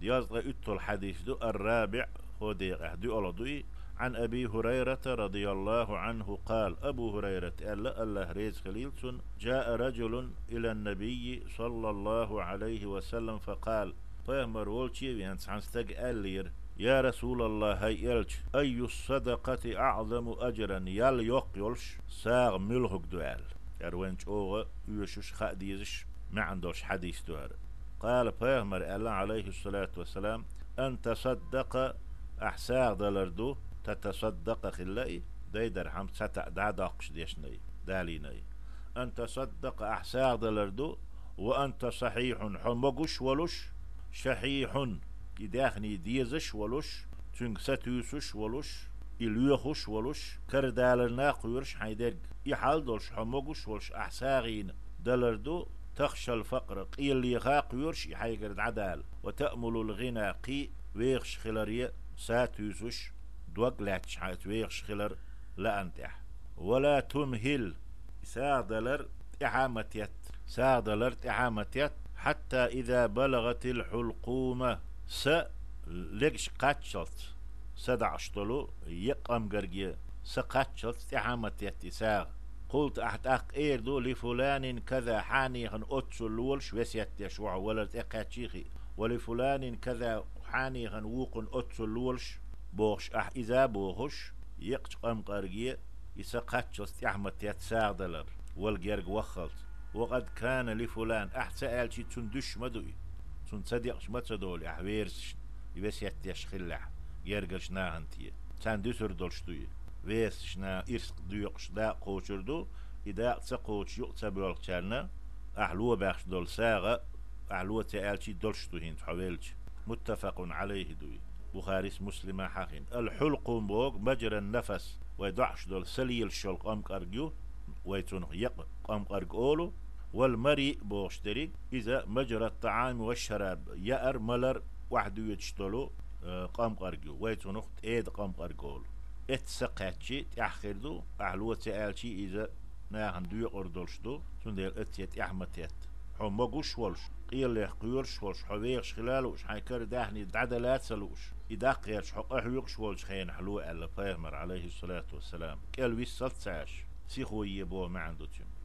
يزغ اتو الحديث دو الرابع هو ديق دو ألدوي عن أبي هريرة رضي الله عنه قال أبو هريرة ألا الله ريز خليلتون جاء رجل إلى النبي صلى الله عليه وسلم فقال فيهمر وولشي بيانس عن ألير يا رسول الله هاي إلش أي الصدقة أعظم أجرا يال يقيلش ساغ ملهك دوال يروينش أوغا يوشوش خاديزش ما عندوش حديث دوار قال فيهمر ألا عليه الصلاة والسلام أن تصدق أحساغ دلردو تتصدق خلائي داي درهم ستا دا داقش ديشني داليني أن تصدق أحساغ دلردو وأنت صحيح حمقش ولش شحيح يداخني ديزش ولش تنك ستوسش ولش إليوخش ولش كردالرنا قيرش حيدرق يحال دولش حمقش ولش أحساغين دلردو تخشى الفقر قيل لي قيرش يحيقرد عدال وتأمل الغنى قي ويخش خلارية ساتوسش دوق لاتش حيث ويخش خلر لا أنتح ولا تمهل سادلر إعامتيت سادلر إعامتيت حتى إذا بلغت الحلقومة لقش قاتشلت سدعشتلو يقام قرقية سقاتشلت إعامتيت ساغ قلت أحتاق إيردو لفلان كذا حانيخن أتسلولش وسيت يشوع ولد إقاتشيخي ولفلان كذا حانيخن ووقن أتسلولش بوش إذا بوخش يقش قام قرقية يسقاتشلت إعامتيت ساغدلر والجرق وخلت وقد كان لفلان أحسا آلشي تندش مدوي تنصدقش ما تدولي أحويرش يبس يتيشخلح يرقش ناهنتي تندسر دولشتوي ويس شنا إرسق ديوقش دا قوشردو إذا تقوش يقتا بيولكشالنا أحلوه باخش دول ساغة أحلوه تآلشي دولشتو هين تحويلش متفق عليه دوي بخاري مسلم حقين الحلقوم بوغ مجرى النفس ويدعش دول سليل شلق أمك أرجو ويتونخ يق أمك أرجولو والمريء بوشتري إذا مجرى الطعام والشراب يأر ملر وحدو يتشتلو قام قرقو ويتونخ ايد قام قرقول اتسقاتشي تأخردو أحلوة تألشي إذا ناهن دو يقردولشدو تندير اتيت احمتيت حمقوش ولش قيل ليه قيورش ولش حويقش خلالوش حيكر داهني دعدلات سلوش إذا قيرش حق أحويقش ولش خين حلوة ألا فاهمر عليه الصلاة والسلام كالويس سلتساش سيخوي يبوه ما عنده تيم